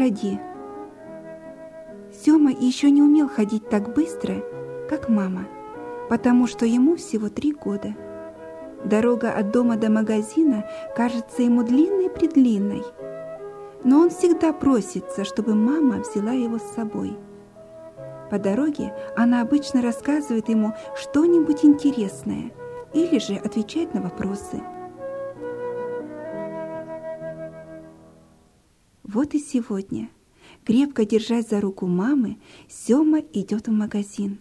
Погоди. Сёма еще не умел ходить так быстро, как мама, потому что ему всего 3 года. Дорога от дома до магазина кажется ему длинной-предлинной, но он всегда просится, чтобы мама взяла его с собой. По дороге она обычно рассказывает ему что-нибудь интересное или же отвечает на вопросы. Вот и сегодня, крепко держась за руку мамы, Сёма идет в магазин.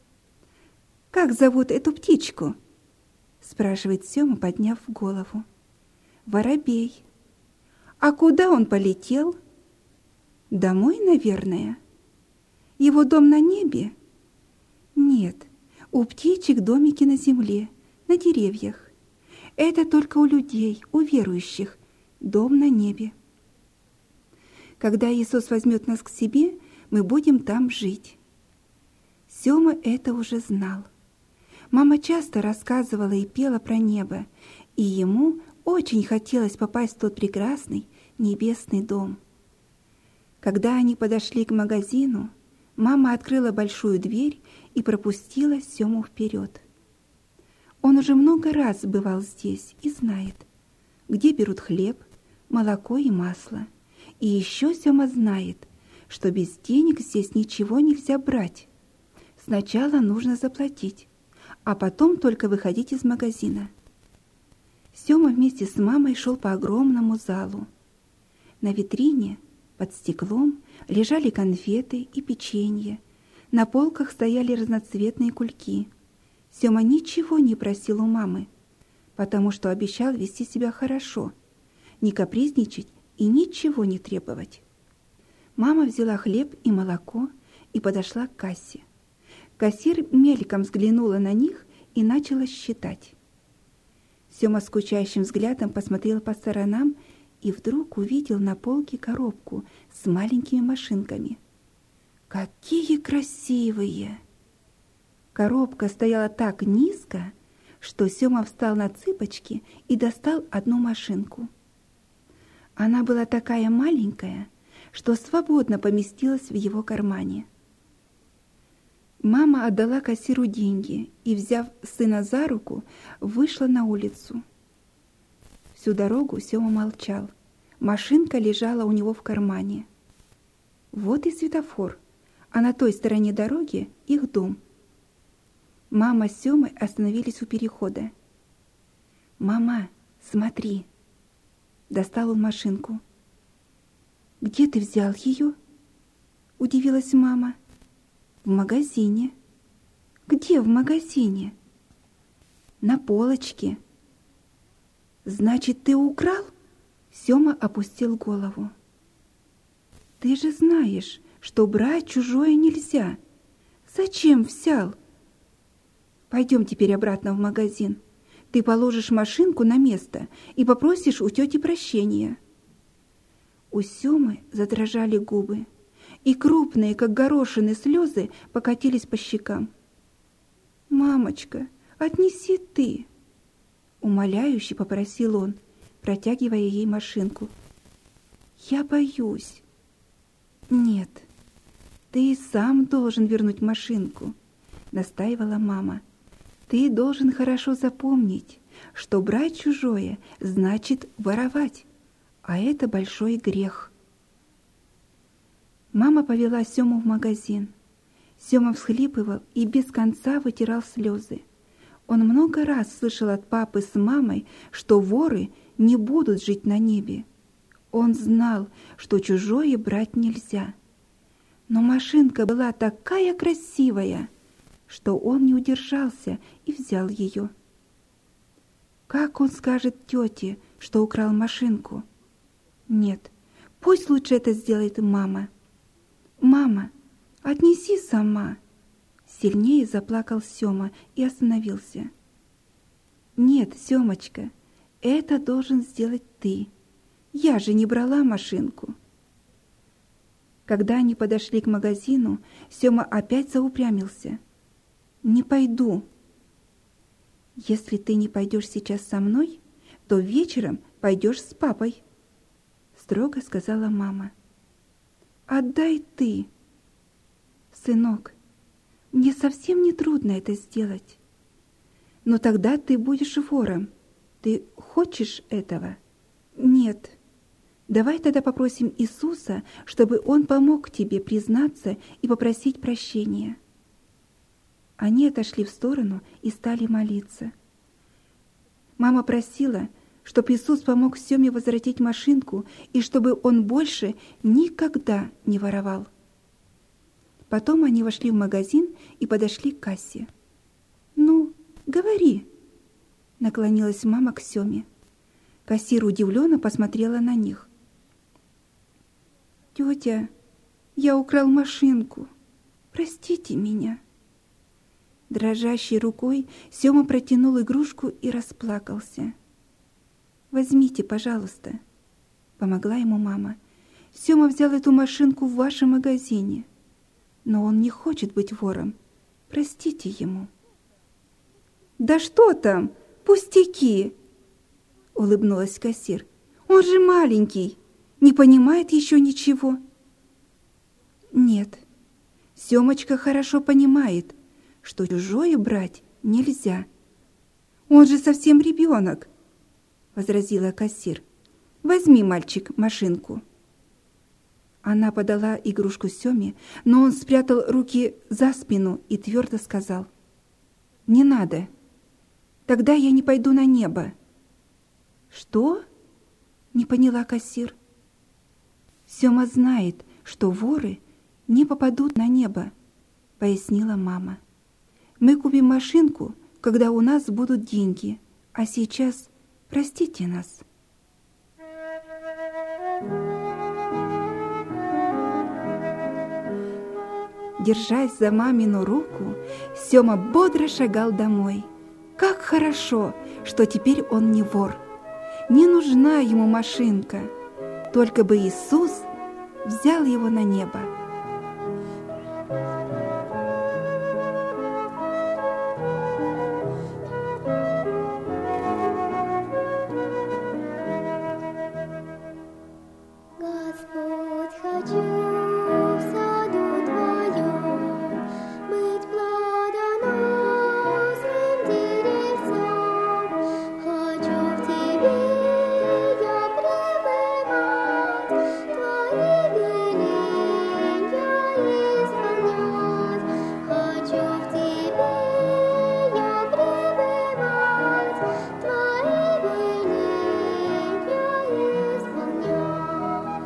«Как зовут эту птичку?» — спрашивает Сёма, подняв голову. «Воробей». «А куда он полетел?» «Домой, наверное». «Его дом на небе?» «Нет, у птичек домики на земле, на деревьях. Это только у людей, у верующих, дом на небе. Когда Иисус возьмет нас к себе, мы будем там жить». Сёма это уже знал. Мама часто рассказывала и пела про небо, и ему очень хотелось попасть в тот прекрасный небесный дом. Когда они подошли к магазину, мама открыла большую дверь и пропустила Сёму вперед. Он уже много раз бывал здесь и знает, где берут хлеб, молоко и масло. И еще Сёма знает, что без денег здесь ничего нельзя брать. Сначала нужно заплатить, а потом только выходить из магазина. Сёма вместе с мамой шел по огромному залу. На витрине под стеклом лежали конфеты и печенье. На полках стояли разноцветные кульки. Сёма ничего не просил у мамы, потому что обещал вести себя хорошо, не капризничать и ничего не требовать. Мама взяла хлеб и молоко и подошла к кассе. Кассир мельком взглянула на них и начала считать. Сёма скучающим взглядом посмотрел по сторонам и вдруг увидел на полке коробку с маленькими машинками. Какие красивые! Коробка стояла так низко, что Сёма встал на цыпочки и достал одну машинку. Она была такая маленькая, что свободно поместилась в его кармане. Мама отдала кассиру деньги и, взяв сына за руку, вышла на улицу. Всю дорогу Сёма молчал. Машинка лежала у него в кармане. Вот и светофор, а на той стороне дороги их дом. Мама с Сёмой остановились у перехода. «Мама, смотри!» Достал он машинку. «Где ты взял ее?» Удивилась мама. «В магазине». «Где в магазине?» «На полочке». «Значит, ты украл?» Сёма опустил голову. «Ты же знаешь, что брать чужое нельзя. Зачем взял?» «Пойдем теперь обратно в магазин. Ты положишь машинку на место и попросишь у тети прощения». У Сёмы задрожали губы, и крупные, как горошины, слезы покатились по щекам. «Мамочка, отнеси ты!» Умоляюще попросил он, протягивая ей машинку. «Я боюсь». «Нет, ты и сам должен вернуть машинку», настаивала мама. «Ты должен хорошо запомнить, что брать чужое значит воровать, а это большой грех». Мама повела Сёму в магазин. Сёма всхлипывал и без конца вытирал слезы. Он много раз слышал от папы с мамой, что воры не будут жить на небе. Он знал, что чужое брать нельзя. Но машинка была такая красивая, что он не удержался и взял ее. Как он скажет тете, что украл машинку? Нет, пусть лучше это сделает мама. «Мама, отнеси сама!» Сильнее заплакал Сёма и остановился. «Нет, Сёмочка, это должен сделать ты. Я же не брала машинку». Когда они подошли к магазину, Сёма опять заупрямился. «Не пойду». «Если ты не пойдешь сейчас со мной, то вечером пойдешь с папой», строго сказала мама. отдай ты. Сынок, мне совсем не трудно это сделать. Но тогда ты будешь вором. Ты хочешь этого? Нет. Давай тогда попросим Иисуса, чтобы Он помог тебе признаться и попросить прощения. Они отошли в сторону и стали молиться. Мама просила, чтобы Иисус помог Семе возвратить машинку и чтобы он больше никогда не воровал. Потом они вошли в магазин и подошли к кассе. «Ну, говори», — наклонилась мама к Семе. Кассир удивленно посмотрела на них. «Тетя, я украл машинку. Простите меня». Дрожащей рукой Сема протянул игрушку и расплакался. «Возьмите, пожалуйста», — помогла ему мама. «Сема взял эту машинку в вашем магазине, но он не хочет быть вором. Простите ему». «Да что там? Пустяки!» — улыбнулась кассир. «Он же маленький, не понимает еще ничего». «Нет, Семочка хорошо понимает, что чужое брать нельзя. Он же совсем ребенок», — возразила кассир. «Возьми, мальчик, машинку». Она подала игрушку Семе, но он спрятал руки за спину и твердо сказал: «Не надо. Тогда я не пойду на небо». «Что?» — не поняла кассир. «Сема знает, что воры не попадут на небо», — пояснила мама. «Мы купим машинку, когда у нас будут деньги, а сейчас простите нас». Держась за мамину руку, Сема бодро шагал домой. Как хорошо, что теперь он не вор. Не нужна ему машинка, только бы Иисус взял его на небо. Господь, хочу в саду Твоем быть плодоносным деревцом. Хочу в Тебе я пребывать, Твои веления исполнять. Хочу в Тебе я пребывать, Твои веления исполнять.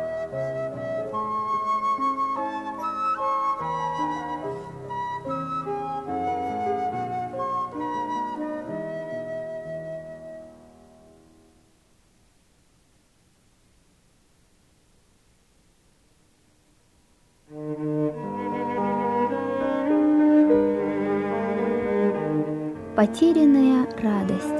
Потерянная радость.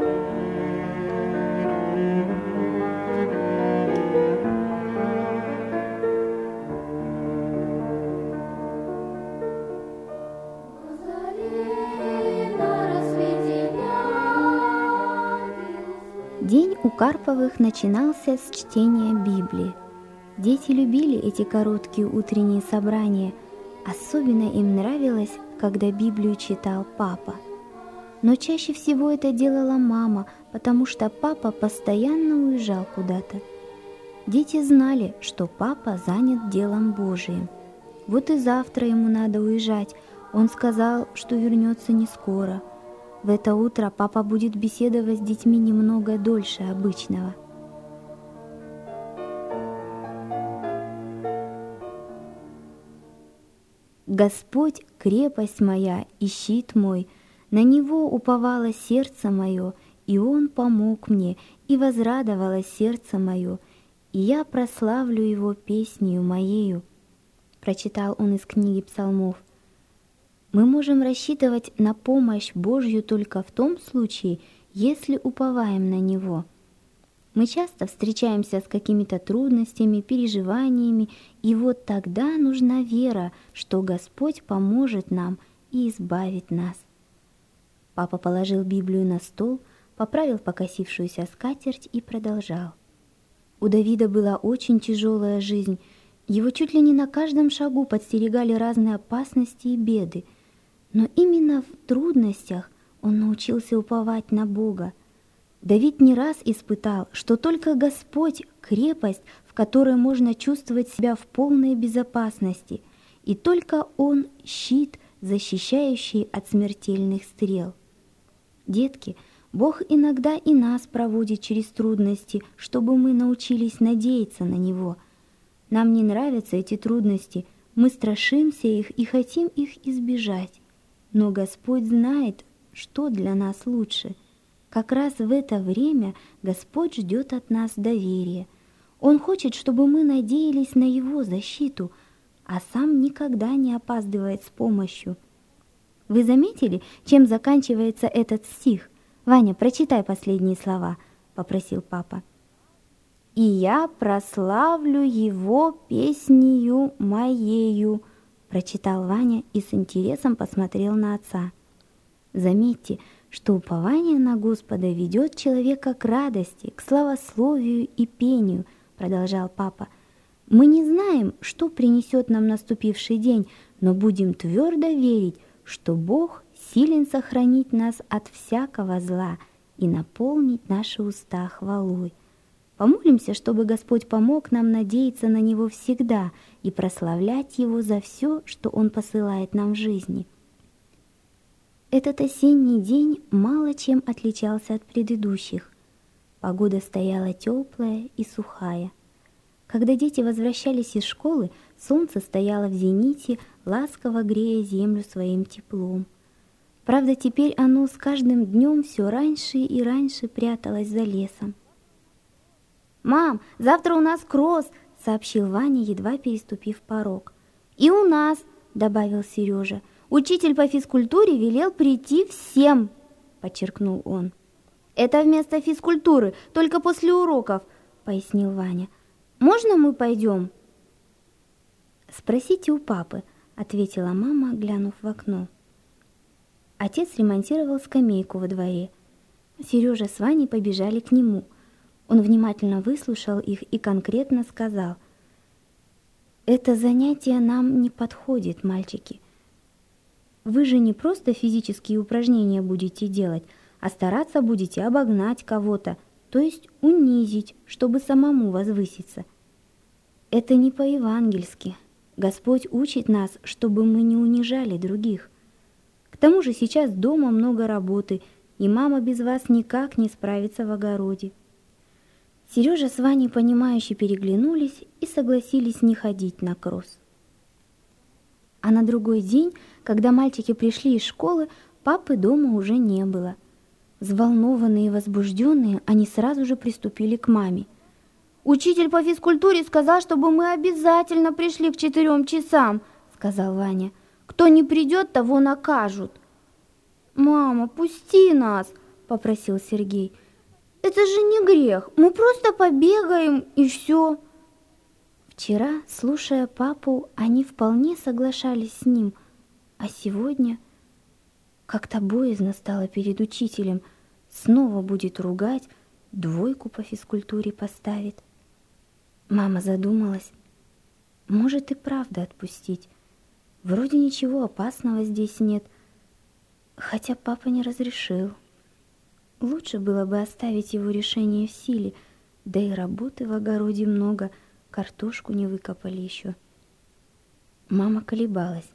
День у Карповых начинался с чтения Библии. Дети любили эти короткие утренние собрания. Особенно им нравилось, когда Библию читал папа. Но чаще всего это делала мама, потому что папа постоянно уезжал куда-то. Дети знали, что папа занят делом Божиим. Вот и завтра ему надо уезжать. Он сказал, что вернется не скоро. В это утро папа будет беседовать с детьми немного дольше обычного. Господь — крепость моя и щит мой, на Него уповало сердце мое, и Он помог мне, и возрадовалось сердце мое, и я прославлю Его песнею моею. Прочитал он из книги Псалмов. Мы можем рассчитывать на помощь Божью только в том случае, если уповаем на Него. Мы часто встречаемся с какими-то трудностями, переживаниями, и вот тогда нужна вера, что Господь поможет нам и избавит нас. Папа положил Библию на стол, поправил покосившуюся скатерть и продолжал. У Давида была очень тяжелая жизнь, Его чуть ли не на каждом шагу подстерегали разные опасности и беды, но именно в трудностях он научился уповать на Бога. Давид не раз испытал, что только Господь — крепость, в которой можно чувствовать себя в полной безопасности, и только Он — щит, защищающий от смертельных стрел. Детки, Бог иногда и нас проводит через трудности, чтобы мы научились надеяться на Него. Нам не нравятся эти трудности, мы страшимся их и хотим их избежать. Но Господь знает, что для нас лучше. Как раз в это время Господь ждет от нас доверия. Он хочет, чтобы мы надеялись на Его защиту, а сам никогда не опаздывает с помощью. Вы заметили, чем заканчивается этот стих? «Ваня, прочитай последние слова», — попросил папа. «И я прославлю Его песнею моею», — прочитал Ваня и с интересом посмотрел на отца. Заметьте, что упование на Господа ведет человека к радости, к славословию и пению, продолжал папа. Мы не знаем, что принесет нам наступивший день, но будем твердо верить, что Бог силен сохранить нас от всякого зла и наполнить наши уста хвалой. Помолимся, чтобы Господь помог нам надеяться на Него всегда и прославлять Его за все, что Он посылает нам в жизни. Этот осенний день мало чем отличался от предыдущих. Погода стояла теплая и сухая. Когда дети возвращались из школы, солнце стояло в зените, ласково грея землю своим теплом. Правда, теперь оно с каждым днем все раньше и раньше пряталось за лесом. «Мам, завтра у нас кросс!» — сообщил Ваня, едва переступив порог. «И у нас!» — добавил Сережа. «Учитель по физкультуре велел прийти всем!» — подчеркнул он. «Это вместо физкультуры, только после уроков!» — пояснил Ваня. «Можно мы пойдем?» «Спросите у папы», — ответила мама, глянув в окно. Отец ремонтировал скамейку во дворе. Сережа с Ваней побежали к нему. Он внимательно выслушал их и конкретно сказал: «Это занятие нам не подходит, мальчики. Вы же не просто физические упражнения будете делать, а стараться будете обогнать кого-то, то есть унизить, чтобы самому возвыситься. Это не по-евангельски. Господь учит нас, чтобы мы не унижали других. К тому же сейчас дома много работы, и мама без вас никак не справится в огороде». Сережа с Ваней, понимающе переглянулись и согласились не ходить на кросс. А на другой день, когда мальчики пришли из школы, папы дома уже не было. Взволнованные и возбужденные, они сразу же приступили к маме. «Учитель по физкультуре сказал, чтобы мы обязательно пришли к 4 часам», — сказал Ваня. «Кто не придет, того накажут». «Мама, пусти нас», — попросил Сергей. «Это же не грех, мы просто побегаем и все». Вчера, слушая папу, они вполне соглашались с ним, а сегодня как-то боязно стало перед учителем. Снова будет ругать, 2 по физкультуре поставит. Мама задумалась. Может и правда отпустить. Вроде ничего опасного здесь нет, хотя папа не разрешил. Лучше было бы оставить его решение в силе, да и работы в огороде много, картошку не выкопали еще. Мама колебалась.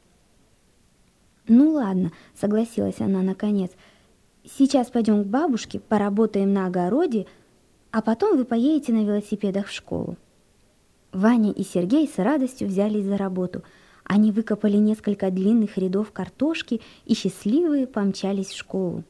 «Ну ладно», — согласилась она наконец. «Сейчас пойдем к бабушке, поработаем на огороде, а потом вы поедете на велосипедах в школу». Ваня и Сергей с радостью взялись за работу. Они выкопали несколько длинных рядов картошки и счастливые помчались в школу.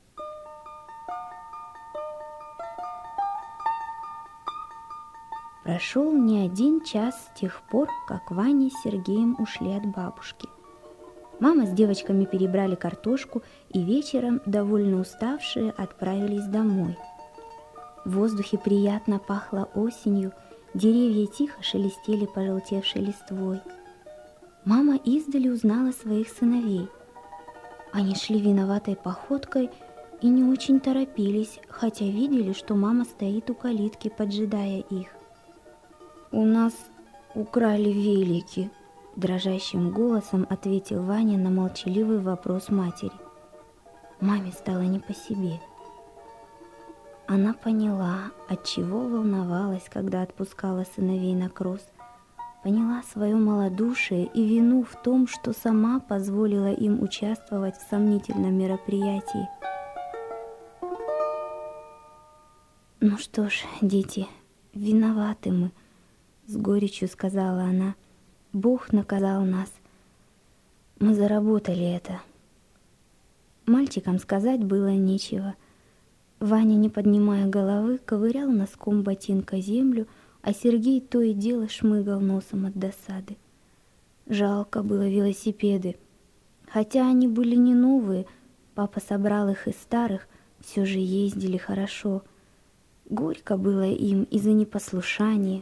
Прошел не 1 час с тех пор, как Ваня с Сергеем ушли от бабушки. Мама с девочками перебрали картошку и вечером, довольно уставшие, отправились домой. В воздухе приятно пахло осенью, деревья тихо шелестели пожелтевшей листвой. Мама издали узнала своих сыновей. Они шли виноватой походкой и не очень торопились, хотя видели, что мама стоит у калитки, поджидая их. «У нас украли велики», — дрожащим голосом ответил Ваня на молчаливый вопрос матери. Маме стало не по себе. Она поняла, отчего волновалась, когда отпускала сыновей на кросс. Поняла свое малодушие и вину в том, что сама позволила им участвовать в сомнительном мероприятии. «Ну что ж, дети, виноваты мы», — с горечью сказала она. «Бог наказал нас. Мы заработали это». Мальчикам сказать было нечего. Ваня, не поднимая головы, ковырял носком ботинка землю, а Сергей то и дело шмыгал носом от досады. Жалко было велосипеды. Хотя они были не новые, папа собрал их из старых, все же ездили хорошо. Горько было им из-за непослушания.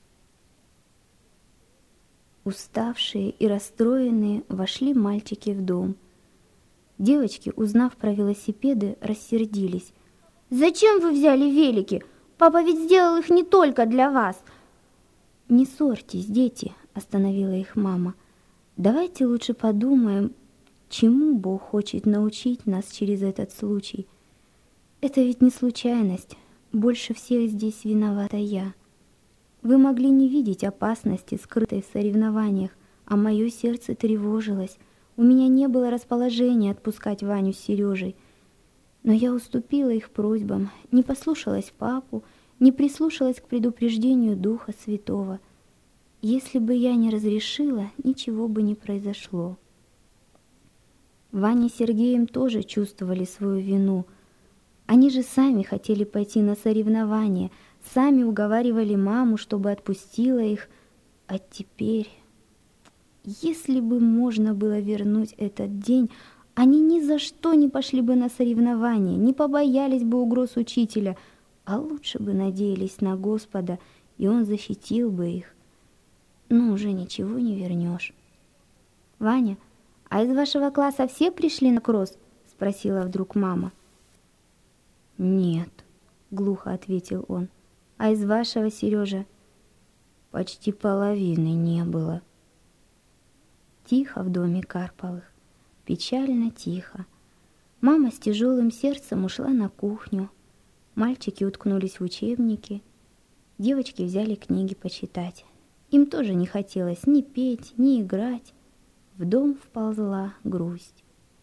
Уставшие и расстроенные вошли мальчики в дом. Девочки, узнав про велосипеды, рассердились. «Зачем вы взяли велики? Папа ведь сделал их не только для вас!» «Не ссорьтесь, дети», — остановила их мама. «Давайте лучше подумаем, чему Бог хочет научить нас через этот случай. Это ведь не случайность. Больше всех здесь виновата я. Вы могли не видеть опасности, скрытой в соревнованиях, а мое сердце тревожилось. У меня не было расположения отпускать Ваню с Сережей. Но я уступила их просьбам, не послушалась папу, не прислушалась к предупреждению Духа Святого. Если бы я не разрешила, ничего бы не произошло». Ваня с Сергеем тоже чувствовали свою вину. Они же сами хотели пойти на соревнования, сами уговаривали маму, чтобы отпустила их. А теперь, если бы можно было вернуть этот день, они ни за что не пошли бы на соревнования, не побоялись бы угроз учителя, а лучше бы надеялись на Господа, и Он защитил бы их. Но уже ничего не вернешь. «Ваня, а из вашего класса все пришли на кросс?» — спросила вдруг мама. «Нет», — глухо ответил он. «А из вашего, Сережа?» «Почти половины не было». Тихо в доме Карповых, печально тихо. Мама с тяжелым сердцем ушла на кухню. Мальчики уткнулись в учебники. Девочки взяли книги почитать. Им тоже не хотелось ни петь, ни играть. В дом вползла грусть.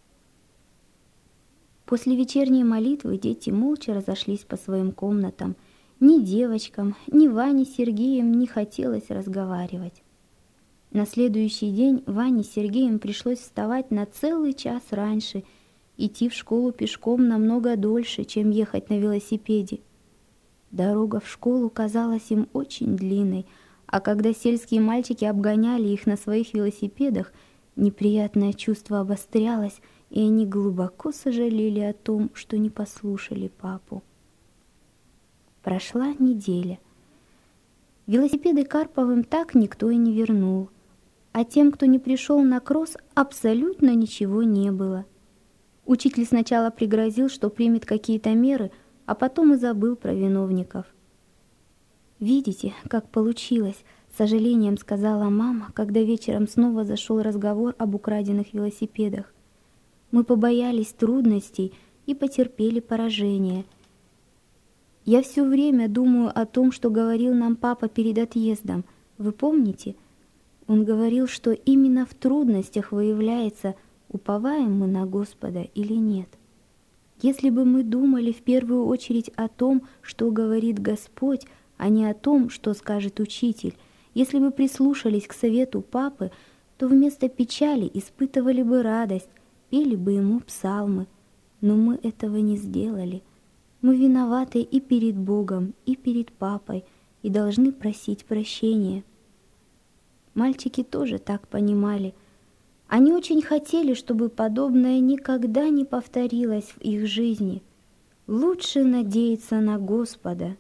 После вечерней молитвы дети молча разошлись по своим комнатам. Ни девочкам, ни Ване с Сергеем не хотелось разговаривать. На следующий день Ване с Сергеем пришлось вставать на целый час раньше, идти в школу пешком намного дольше, чем ехать на велосипеде. Дорога в школу казалась им очень длинной, а когда сельские мальчики обгоняли их на своих велосипедах, неприятное чувство обострялось, и они глубоко сожалели о том, что не послушали папу. Прошла неделя. Велосипеды Карповым так никто и не вернул, а тем, кто не пришел на кросс, абсолютно ничего не было. Учитель сначала пригрозил, что примет какие-то меры, а потом и забыл про виновников. «Видите, как получилось?» — с сожалением сказала мама, когда вечером снова зашел разговор об украденных велосипедах. «Мы побоялись трудностей и потерпели поражение. Я все время думаю о том, что говорил нам папа перед отъездом. Вы помните? Он говорил, что именно в трудностях выявляется, уповаем мы на Господа или нет. Если бы мы думали в первую очередь о том, что говорит Господь, а не о том, что скажет учитель, если бы прислушались к совету папы, то вместо печали испытывали бы радость, пели бы ему псалмы. Но мы этого не сделали. Мы виноваты и перед Богом, и перед папой, и должны просить прощения». Мальчики тоже так понимали. Они очень хотели, чтобы подобное никогда не повторилось в их жизни. Лучше надеяться на Господа.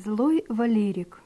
Злой Валерик.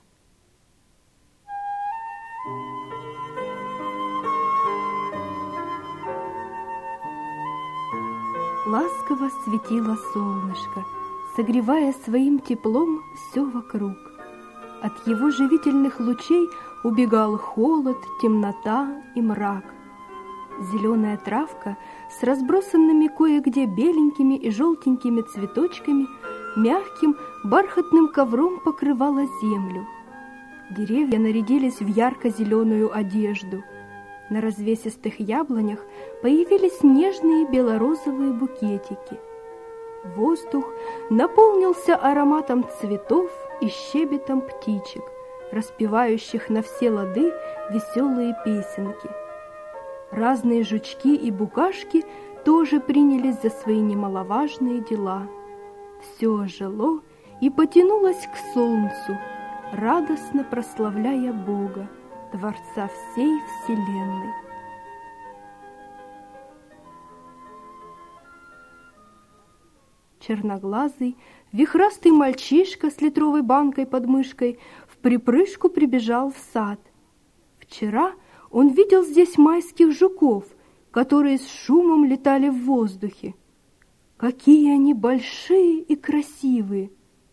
Ласково светило солнышко, согревая своим теплом все вокруг. От его живительных лучей убегал холод, темнота и мрак. Зеленая травка с разбросанными кое-где беленькими и желтенькими цветочками мягким бархатным ковром покрывала землю. Деревья нарядились в ярко-зеленую одежду. На развесистых яблонях появились нежные белорозовые букетики. Воздух наполнился ароматом цветов и щебетом птичек, распевающих на все лады веселые песенки. Разные жучки и букашки тоже принялись за свои немаловажные дела. Все ожило и потянулось к солнцу, радостно прославляя Бога, Творца всей вселенной. Черноглазый, вихрастый мальчишка с литровой банкой под мышкой вприпрыжку прибежал в сад. Вчера он видел здесь майских жуков, которые с шумом летали в воздухе. Какие они большие и красивые!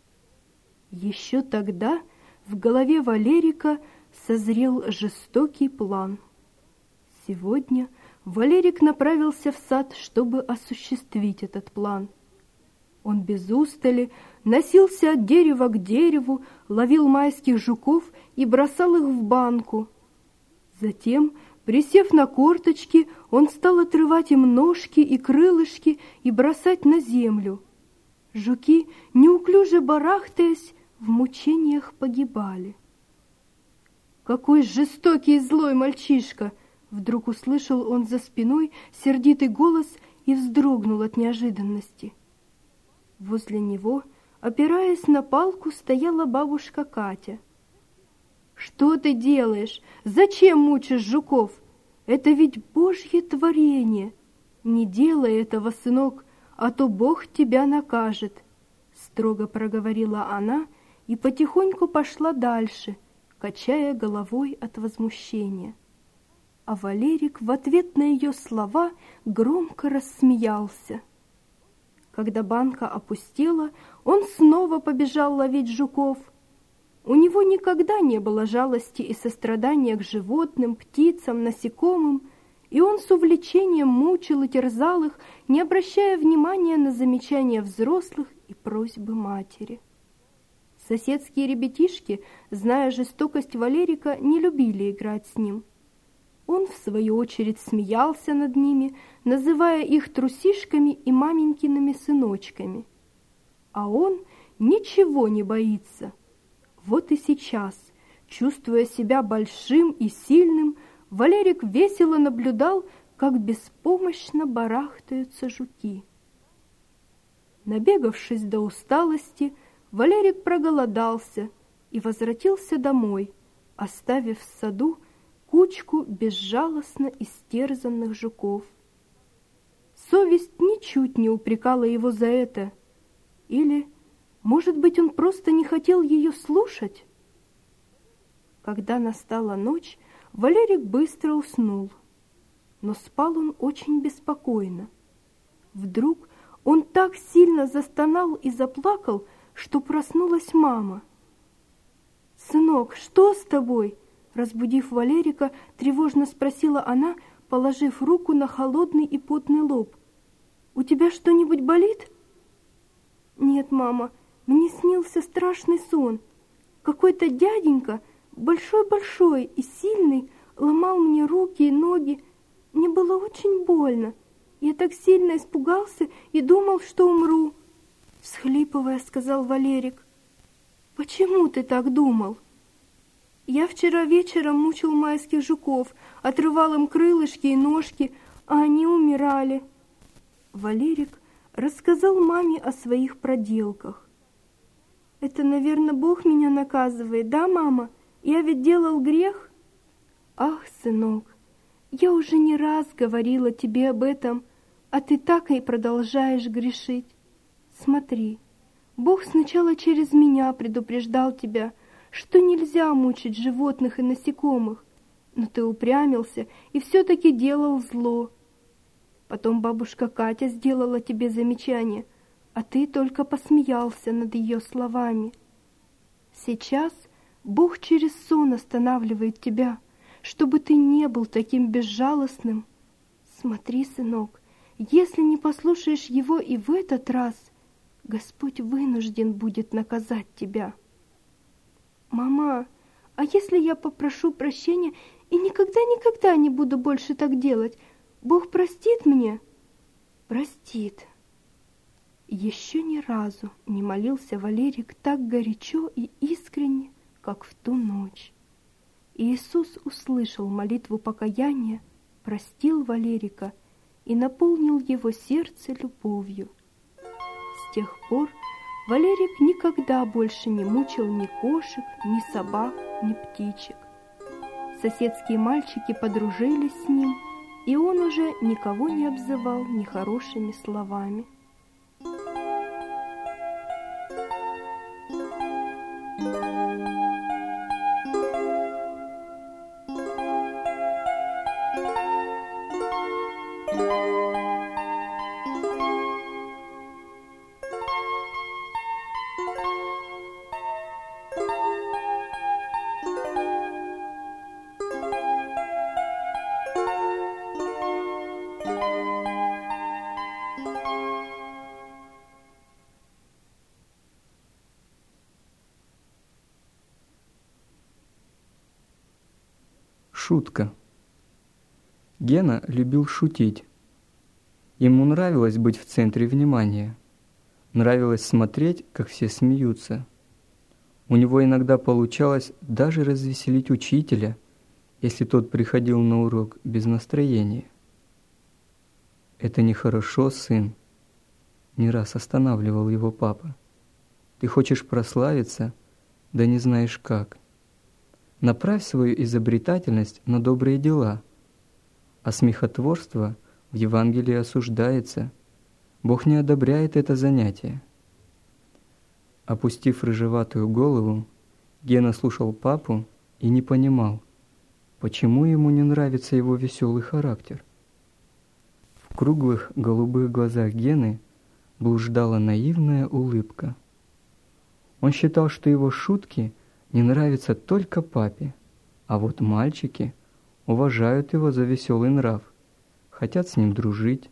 Еще тогда в голове Валерика созрел жестокий план. Сегодня Валерик направился в сад, чтобы осуществить этот план. Он без устали носился от дерева к дереву, ловил майских жуков и бросал их в банку. Затем, присев на корточки, он стал отрывать им ножки и крылышки и бросать на землю. Жуки, неуклюже барахтаясь, в мучениях погибали. «Какой жестокий и злой мальчишка!» Вдруг услышал он за спиной сердитый голос и вздрогнул от неожиданности. Возле него, опираясь на палку, стояла бабушка Катя. «Что ты делаешь? Зачем мучишь жуков? Это ведь Божье творение. Не делай этого, сынок, а то Бог тебя накажет», — строго проговорила она и потихоньку пошла дальше, качая головой от возмущения. А Валерик в ответ на ее слова громко рассмеялся. Когда банка опустела, он снова побежал ловить жуков. У него никогда не было жалости и сострадания к животным, птицам, насекомым, и он с увлечением мучил и терзал их, не обращая внимания на замечания взрослых и просьбы матери. Соседские ребятишки, зная жестокость Валерика, не любили играть с ним. Он, в свою очередь, смеялся над ними, называя их трусишками и маменькиными сыночками. А он ничего не боится. Вот и сейчас, чувствуя себя большим и сильным, Валерик весело наблюдал, как беспомощно барахтаются жуки. Набегавшись до усталости, Валерик проголодался и возвратился домой, оставив в саду кучку безжалостно истерзанных жуков. Совесть ничуть не упрекала его за это. Или, может быть, он просто не хотел ее слушать? Когда настала ночь, Валерик быстро уснул. Но спал он очень беспокойно. Вдруг он так сильно застонал и заплакал, что проснулась мама. «Сынок, что с тобой?» Разбудив Валерика, тревожно спросила она, положив руку на холодный и потный лоб. «У тебя что-нибудь болит?» «Нет, мама, мне снился страшный сон. Какой-то дяденька, большой-большой и сильный, ломал мне руки и ноги. Мне было очень больно. Я так сильно испугался и думал, что умру», — всхлипывая, сказал Валерик. «Почему ты так думал?» «Я вчера вечером мучил майских жуков, отрывал им крылышки и ножки, а они умирали». Валерик рассказал маме о своих проделках. «Это, наверное, Бог меня наказывает, да, мама? Я ведь делал грех?» «Ах, сынок, я уже не раз говорила тебе об этом, а ты так и продолжаешь грешить. Смотри, Бог сначала через меня предупреждал тебя, что нельзя мучить животных и насекомых, но ты упрямился и все-таки делал зло. Потом бабушка Катя сделала тебе замечание, а ты только посмеялся над ее словами. Сейчас Бог через сон останавливает тебя, чтобы ты не был таким безжалостным. Смотри, сынок, если не послушаешь его и в этот раз, Господь вынужден будет наказать тебя. Мама, а если я попрошу прощения и никогда не буду больше так делать, Бог простит мне? Простит. Еще ни разу не молился Валерик так горячо и искренне, как в ту ночь. И Иисус услышал молитву покаяния, простил Валерика и наполнил его сердце любовью. С тех пор Валерик никогда больше не мучил ни кошек, ни собак, ни птичек. Соседские мальчики подружились с ним, и он уже никого не обзывал нехорошими словами. Шутка. Гена любил шутить. Ему нравилось быть в центре внимания. Нравилось смотреть, как все смеются. У него иногда получалось даже развеселить учителя, если тот приходил на урок без настроения. «Это нехорошо, сын», — не раз останавливал его папа. «Ты хочешь прославиться, да не знаешь как. Направь свою изобретательность на добрые дела, а смехотворство в Евангелии осуждается. Бог не одобряет это занятие». Опустив рыжеватую голову, Гена слушал папу и не понимал, почему ему не нравится его веселый характер. В круглых голубых глазах Гены блуждала наивная улыбка. Он считал, что его шутки не нравятся только папе, а вот мальчики уважают его за веселый нрав, хотят с ним дружить.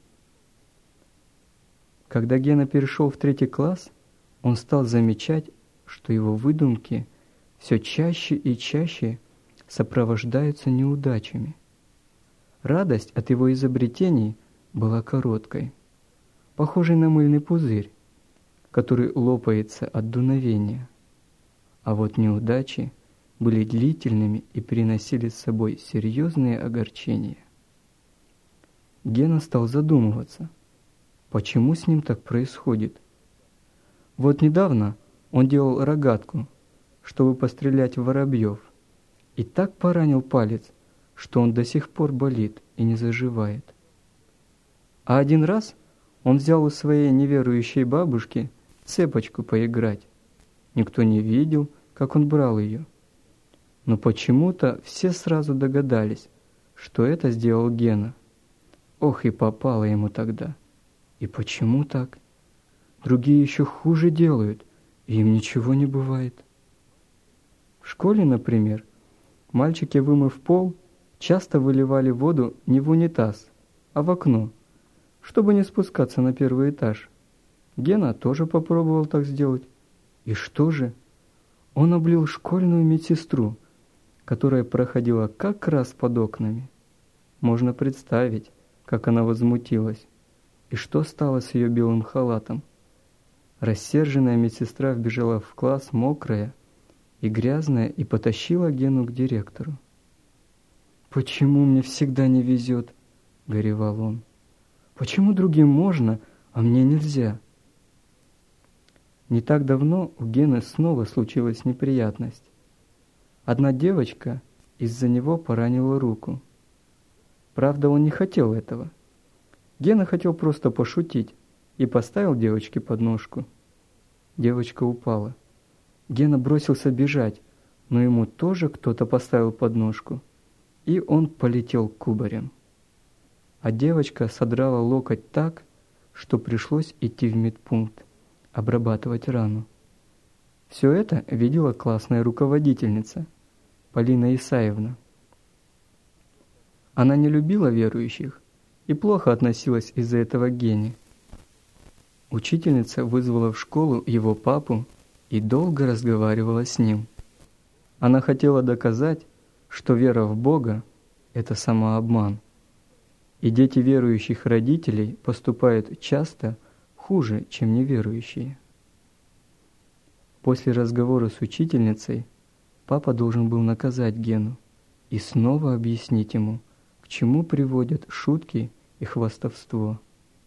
Когда Гена перешел в 3 класс, он стал замечать, что его выдумки все чаще и чаще сопровождаются неудачами. Радость от его изобретений была короткой, похожей на мыльный пузырь, который лопается от дуновения. А вот неудачи были длительными и приносили с собой серьезные огорчения. Гена стал задумываться, почему с ним так происходит. Вот недавно он делал рогатку, чтобы пострелять в воробьев, и так поранил палец, что он до сих пор болит и не заживает. А один раз он взял у своей неверующей бабушки цепочку поиграть. Никто не видел, как он брал ее. Но почему-то все сразу догадались, что это сделал Гена. Ох, и попало ему тогда. И почему так? Другие еще хуже делают, и им ничего не бывает. В школе, например, мальчики, вымыв пол, часто выливали воду не в унитаз, а в окно, чтобы не спускаться на 1-й этаж. Гена тоже попробовал так сделать. И что же? Он облил школьную медсестру, которая проходила как раз под окнами. Можно представить, как она возмутилась. И что стало с ее белым халатом? Рассерженная медсестра вбежала в класс мокрая и грязная и потащила Гену к директору. «Почему мне всегда не везет?» — горевал он. «Почему другим можно, а мне нельзя?» Не так давно у Гены снова случилась неприятность. Одна девочка из-за него поранила руку. Правда, он не хотел этого. Гена хотел просто пошутить и поставил девочке подножку. Девочка упала. Гена бросился бежать, но ему тоже кто-то поставил подножку, и он полетел кубарем. А девочка содрала локоть так, что пришлось идти в медпункт, обрабатывать рану. Все это видела классная руководительница, Полина Исаевна. Она не любила верующих и плохо относилась из-за этого к Гене. Учительница вызвала в школу его папу и долго разговаривала с ним. Она хотела доказать, что вера в Бога – это самообман. И дети верующих родителей поступают часто хуже, чем неверующие. После разговора с учительницей папа должен был наказать Гену и снова объяснить ему, к чему приводят шутки и хвастовство.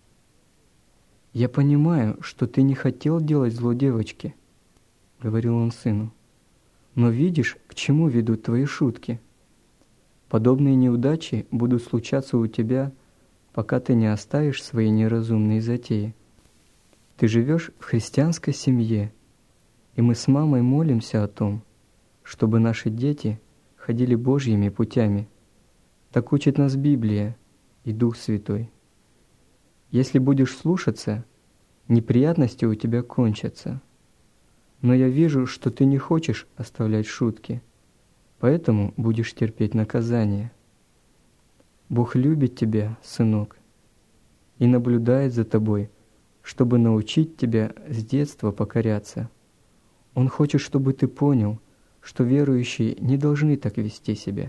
«Я понимаю, что ты не хотел делать зло девочке», — говорил он сыну. «Но видишь, к чему ведут твои шутки? Подобные неудачи будут случаться у тебя, пока ты не оставишь свои неразумные затеи. Ты живешь в христианской семье, и мы с мамой молимся о том, чтобы наши дети ходили Божьими путями. Так учит нас Библия и Дух Святой. Если будешь слушаться, неприятности у тебя кончатся. Но я вижу, что ты не хочешь оставлять шутки, поэтому будешь терпеть наказание. Бог любит тебя, сынок, и наблюдает за тобой, чтобы научить тебя с детства покоряться. Он хочет, чтобы ты понял, что верующие не должны так вести себя».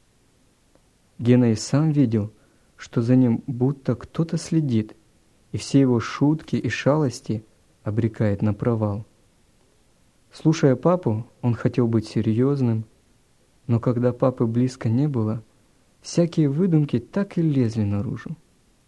Гена и сам видел, что за ним будто кто-то следит, и все его шутки и шалости обрекает на провал. Слушая папу, он хотел быть серьезным, но когда папы близко не было, всякие выдумки так и лезли наружу.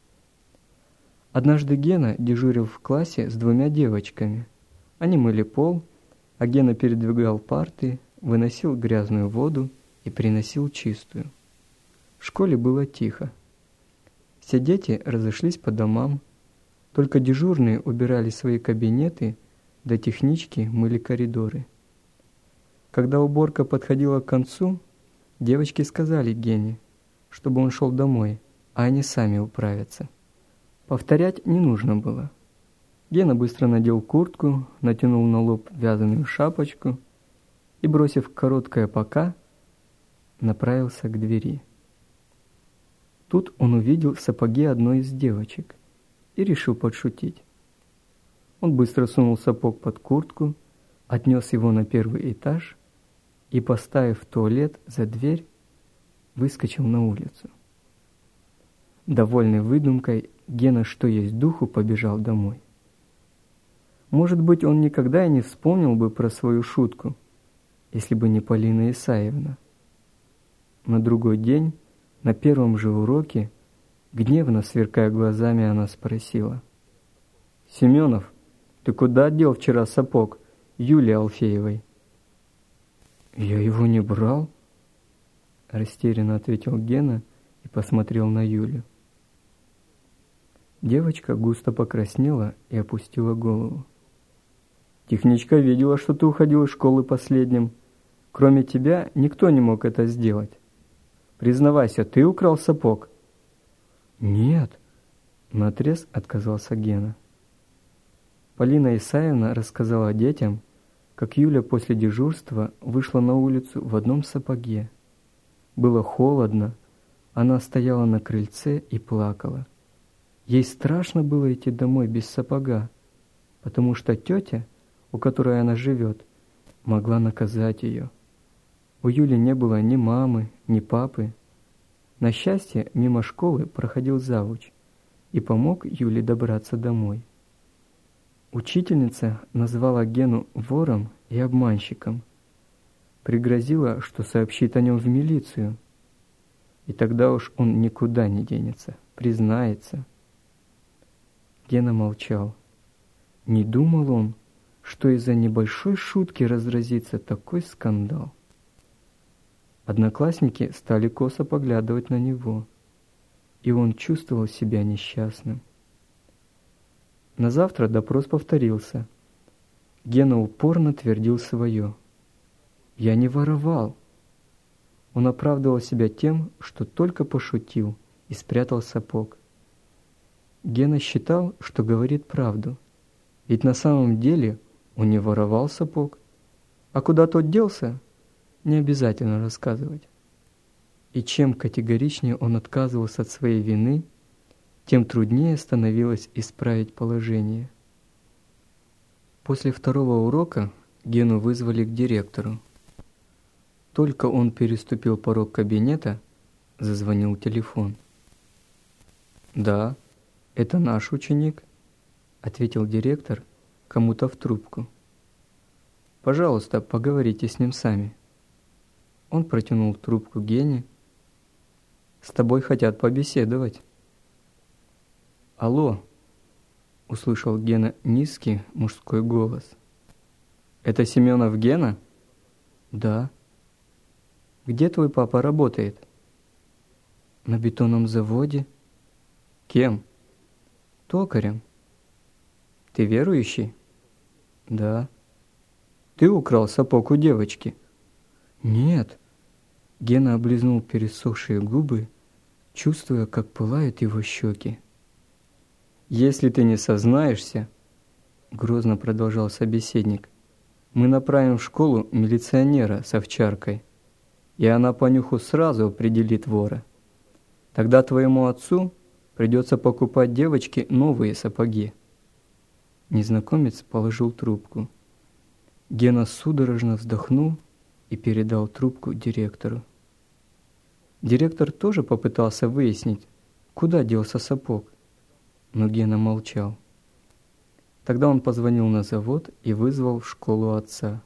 Однажды Гена дежурил в классе с 2 девочками. Они мыли пол, а Гена передвигал парты, выносил грязную воду и приносил чистую. В школе было тихо. Все дети разошлись по домам, только дежурные убирали свои кабинеты, да технички мыли коридоры. Когда уборка подходила к концу, девочки сказали Гене, чтобы он шел домой, а они сами управятся. Повторять не нужно было. Гена быстро надел куртку, натянул на лоб вязаную шапочку и, бросив короткое «пока», направился к двери. Тут он увидел сапоги одной из девочек и решил подшутить. Он быстро сунул сапог под куртку, отнес его на 1-й этаж и, поставив туалет за дверь, выскочил на улицу. Довольный выдумкой, Гена, что есть духу, побежал домой. Может быть, он никогда и не вспомнил бы про свою шутку, если бы не Полина Исаевна. На другой день, на первом же уроке, гневно сверкая глазами, она спросила: «Семенов, ты куда дел вчера сапог Юлии Алфеевой?» «Я его не брал», — растерянно ответил Гена и посмотрел на Юлю. Девочка густо покраснела и опустила голову. «Техничка видела, что ты уходил из школы последним. Кроме тебя никто не мог это сделать. Признавайся, ты украл сапог?» «Нет», — наотрез отказался Гена. Полина Исаевна рассказала детям, как Юля после дежурства вышла на улицу в одном сапоге. Было холодно, она стояла на крыльце и плакала. Ей страшно было идти домой без сапога, потому что тетя, у которой она живет, могла наказать ее. У Юли не было ни мамы, ни папы. На счастье, мимо школы проходил завуч и помог Юле добраться домой. Учительница назвала Гену вором и обманщиком, пригрозила, что сообщит о нем в милицию, и тогда уж он никуда не денется, признается. Гена молчал. Не думал он, что из-за небольшой шутки разразится такой скандал. Одноклассники стали косо поглядывать на него, и он чувствовал себя несчастным. На завтра допрос повторился. Гена упорно твердил свое. «Я не воровал». Он оправдывал себя тем, что только пошутил и спрятал сапог. Гена считал, что говорит правду, ведь на самом деле он не воровал сапог, а куда тот делся, не обязательно рассказывать. И чем категоричнее он отказывался от своей вины, тем труднее становилось исправить положение. После второго урока Гену вызвали к директору. Только он переступил порог кабинета, зазвонил телефон. «Да, это наш ученик», — ответил директор кому-то в трубку. «Пожалуйста, поговорите с ним сами». Он протянул трубку Гене. «С тобой хотят побеседовать». «Алло», — услышал Гена низкий мужской голос. «Это Семенов Гена?» «Да». «Где твой папа работает?» «На бетонном заводе». «Кем?» «Токарем». «Ты верующий?» «Да». «Ты украл сапог у девочки?» «Нет». Гена облизнул пересохшие губы, чувствуя, как пылают его щеки. «Если ты не сознаешься, — грозно продолжал собеседник, — мы направим в школу милиционера с овчаркой, и она по нюху сразу определит вора. Тогда твоему отцу придется покупать девочке новые сапоги». Незнакомец положил трубку. Гена судорожно вздохнул и передал трубку директору. Директор тоже попытался выяснить, куда делся сапог, но Гена молчал. Тогда он позвонил на завод и вызвал в школу отца.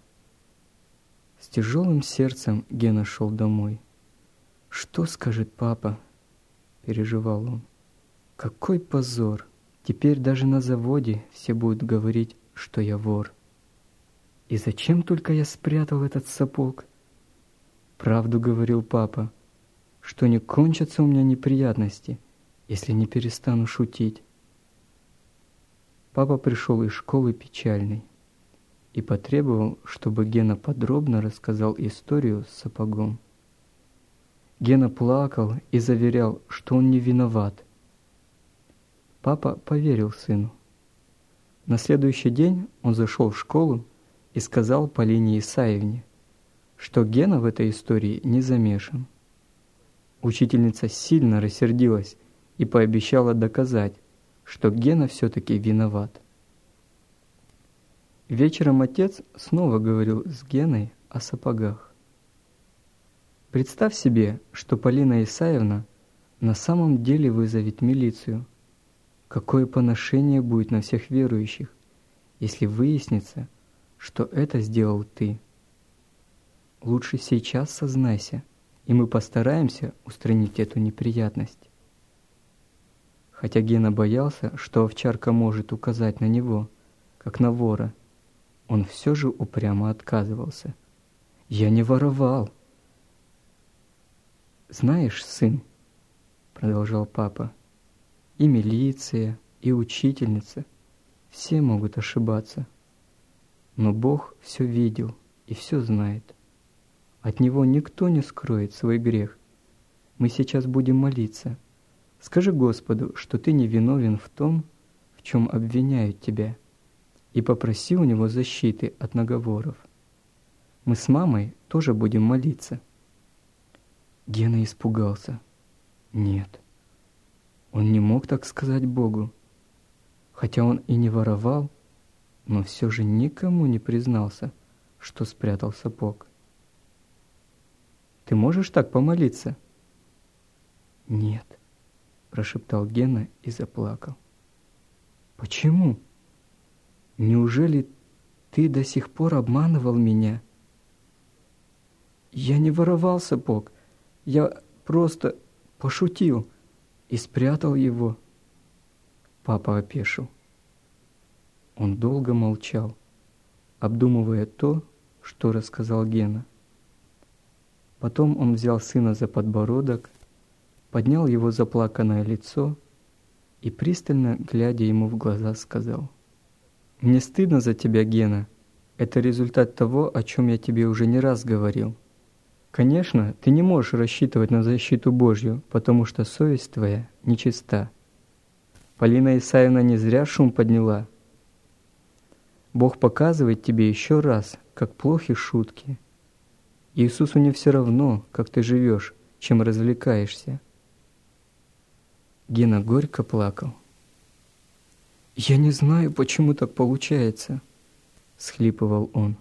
С тяжелым сердцем Гена шел домой. «Что скажет папа?» – переживал он. «Какой позор! Теперь даже на заводе все будут говорить, что я вор. И зачем только я спрятал этот сапог? Правду говорил папа, что не кончатся у меня неприятности, если не перестану шутить». Папа пришел из школы печальный и потребовал, чтобы Гена подробно рассказал историю с сапогом. Гена плакал и заверял, что он не виноват. Папа поверил сыну. На следующий день он зашел в школу и сказал Полине Исаевне, что Гена в этой истории не замешан. Учительница сильно рассердилась и пообещала доказать, что Гена все-таки виноват. Вечером отец снова говорил с Геной о сапогах. Представь себе, что Полина Исаевна на самом деле вызовет милицию. Какое поношение будет на всех верующих, если выяснится, что это сделал ты. Лучше сейчас сознайся, и мы постараемся устранить эту неприятность. Хотя Гена боялся, что овчарка может указать на него, как на вора, он все же упрямо отказывался. «Я не воровал». «Знаешь, сын, — продолжал папа, — и милиция, и учительница, все могут ошибаться. Но Бог все видел и все знает. От Него никто не скроет свой грех. Мы сейчас будем молиться. Скажи Господу, что ты не виновен в том, в чем обвиняют тебя, и попроси у Него защиты от наговоров. Мы с мамой тоже будем молиться». Гена испугался. Нет, он не мог так сказать Богу. Хотя он и не воровал, но все же никому не признался, что спрятал сапог. «Ты можешь так помолиться?» «Нет», — прошептал Гена и заплакал. «Почему? Неужели ты до сих пор обманывал меня?» «Я не воровал сапог, я просто пошутил и спрятал его». Папа опешил. Он долго молчал, обдумывая то, что рассказал Гена. Потом он взял сына за подбородок, поднял его заплаканное лицо и, пристально глядя ему в глаза, сказал: «Мне стыдно за тебя, Гена, Это результат того, о чем я тебе уже не раз говорил. Конечно, ты не можешь рассчитывать на защиту Божью, потому что совесть твоя нечиста. Полина Исаевна не зря шум подняла. Бог показывает тебе еще раз, как плохи шутки. Иисусу не все равно, как ты живешь, чем развлекаешься. Гена горько плакал. «Я не знаю, почему так получается», — схлипывал он.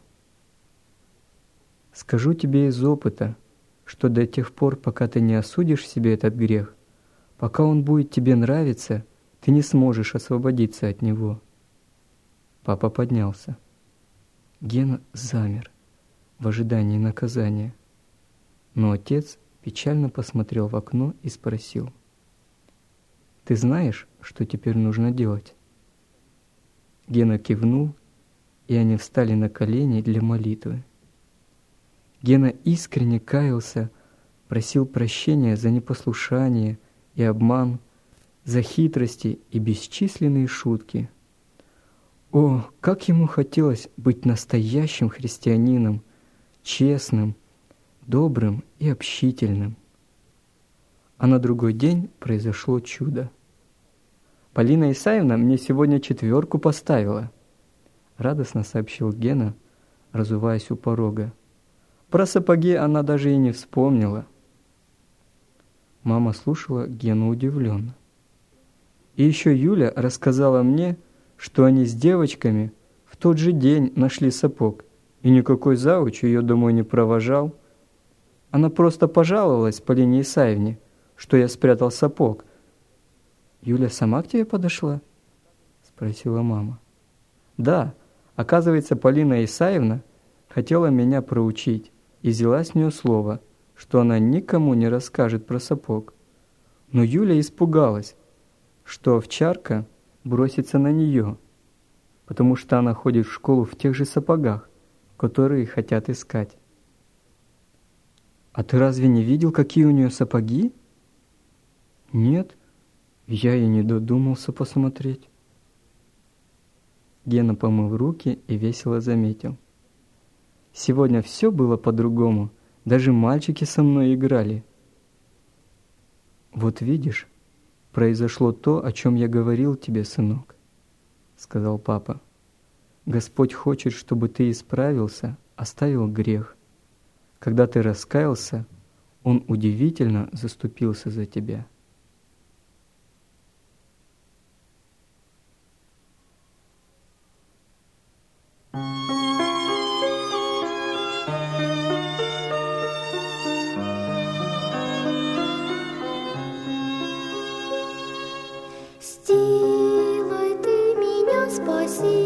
«Скажу тебе из опыта, что до тех пор, пока ты не осудишь в себе этот грех, пока он будет тебе нравиться, ты не сможешь освободиться от него». Папа поднялся. Гена замер в ожидании наказания. Но отец печально посмотрел в окно и спросил: «Ты знаешь, что теперь нужно делать?» Гена кивнул, и они встали на колени для молитвы. Гена искренне каялся, просил прощения за непослушание и обман, за хитрости и бесчисленные шутки. О, как ему хотелось быть настоящим христианином, честным, добрым и общительным. А на другой день произошло чудо. «Полина Исаевна мне сегодня 4 поставила», — радостно сообщил Гена, разуваясь у порога. Про сапоги она даже и не вспомнила. Мама слушала Гену удивленно. И еще Юля рассказала мне, что они с девочками в тот же день нашли сапог, и никакой завуч ее домой не провожал. Она просто пожаловалась Полине Исаевне, что я спрятал сапог. «Юля сама к тебе подошла?» — спросила мама. «Да, оказывается, Полина Исаевна хотела меня проучить и взяла с нее слово, что она никому не расскажет про сапог. Но Юля испугалась, что овчарка бросится на нее, потому что она ходит в школу в тех же сапогах, которые хотят искать». «А ты разве не видел, какие у нее сапоги?» «Нет, я и не додумался посмотреть». Гена помыл руки и весело заметил: «Сегодня все было по-другому, даже мальчики со мной играли». «Вот видишь, произошло то, о чем я говорил тебе, сынок», — сказал папа. «Господь хочет, чтобы ты исправился, оставил грех. Когда ты раскаялся, Он удивительно заступился за тебя». Сделай ты меня, спаси.